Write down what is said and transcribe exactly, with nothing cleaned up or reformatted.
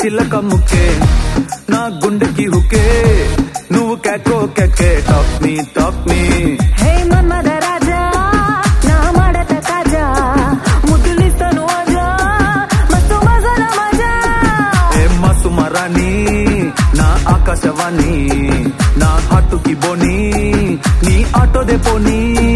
చిలక ముక్కే నా గుండెకి హుకే నువ్వు కేకో కేకే talk me talk me hey Manmadha Raja నా మడత కాజా ముద్దులిస్తాను ఆజా మస్తు మజాల మజా ఏ మసు మరాని నా ఆకాశవాణి నా హాటుకి బోని నీ ఆటో దే పోనీ